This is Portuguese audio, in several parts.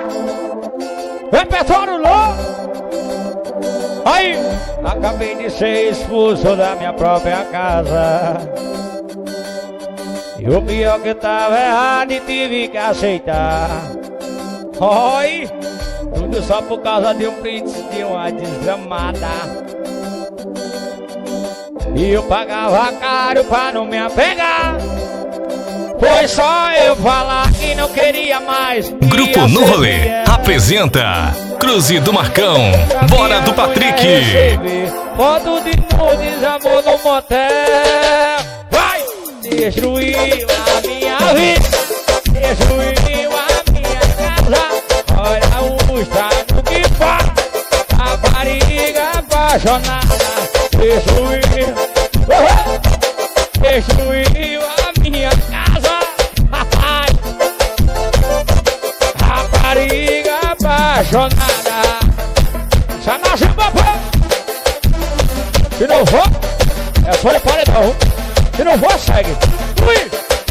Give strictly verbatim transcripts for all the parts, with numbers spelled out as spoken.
Repertório louco. Aí, acabei de ser expulso da minha própria casa. E o pior que tava errado e tive que aceitar. Oi, tudo só por causa de um print de uma desgramada. E eu pagava caro pra não me apegar. Foi só eu falar que não queria mais. Grupo No Rolê apresenta Cruze do Marcão, Bora do Patrick. Foto de nudes, amor no motel. Vai! Destruiu a minha vida, destruiu a minha casa. Olha o estrago que faz, a barriga apaixonada. Destruiu, destruiu a minha casa. A barriga apaixonada. Chama se papai. Se não for, é só de paredão. Se não for, segue. Ui.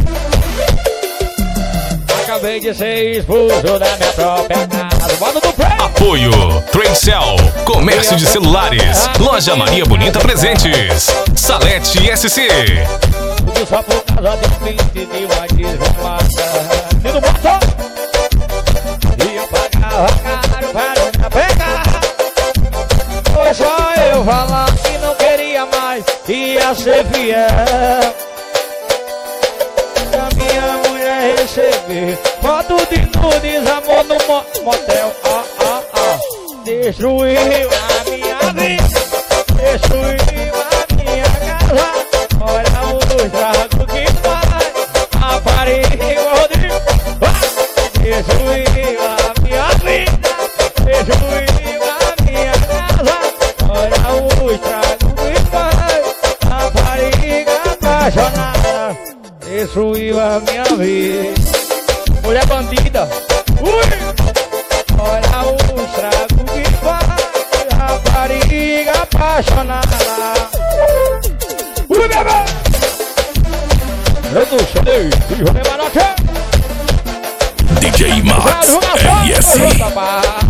Acabei de ser expulso da minha própria casa. Bota do play. Apoio Tracel, comércio de celulares. Loja Maria Bonita Presentes. Salete S C. Tudo só por causa de um print de uma desgramada. E não botou. E eu pagava caro para me pegar. Foi só eu falar que não queria mais, ia ser fiel. A minha mulher receber foto de nudes, amor no mo motel. Ah, ah, ah. Destruiu a minha vida, destruiu a minha casa. Olha o estrago que faz, a barriga Rodrigo. Destruiu a minha vida, destruiu a minha casa. Olha o estrago que faz, a barriga apaixonada. Destruiu a minha vida. Mulher bandida. Ui! Olha o estrago que faz, a barriga apaixonada. Ui, bebê! Eu não sei, filho de Manoche. D J Max R S.